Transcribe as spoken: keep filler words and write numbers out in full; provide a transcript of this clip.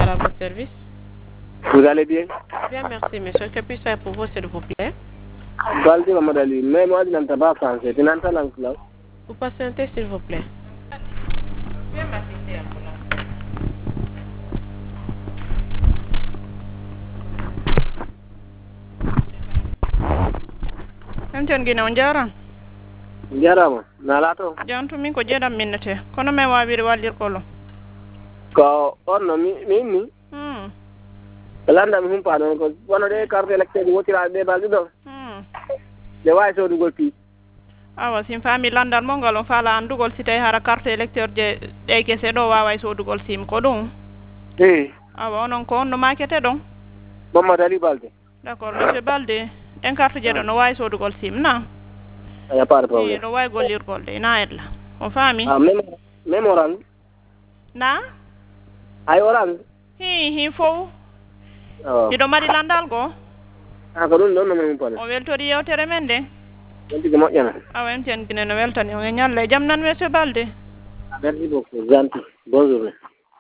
à votre service. Vous allez bien? Bien, merci, monsieur. Que puis-je faire pour vous, s'il vous plaît? Baldi Mamadali, mais moi je n'entends pas français. Tu n'entends l'anglais? Vous patientez, s'il vous plaît. Viens m'assister un peu là. Enten gina on jaran. Jarama, nalato. Jantu min ko jedam minnete. Kono me wawiri wallir kolo. Ko onno mi mi Hmm. landa mi humpa non ko wono de carte électeur di wotira de baldi do. Hmm. De way so dugol pi. Awa sim fami landal mo ngal on fala andugol sitay hara carte électeur je de kese do wawa so dugol sim ko dum. Eh. Awa onon ko onno makete don. Mamadali Balde. D'accord, monsieur Balde. En carte je do no way so dugol sim na. Ya pas de Eh, problème. no way golir golde na edla. On fami? Ah, même même orange. Na? Ay orange. Hi hi fo. Oh. Ido mari landal go. Ah, ko dun don no mi pare. O weltori yewtere men de. Yanti ko mojjana. Awa en ten gine no weltani o nyalle jam nan monsieur Balde. Merci beaucoup, gentil. Bonne journée.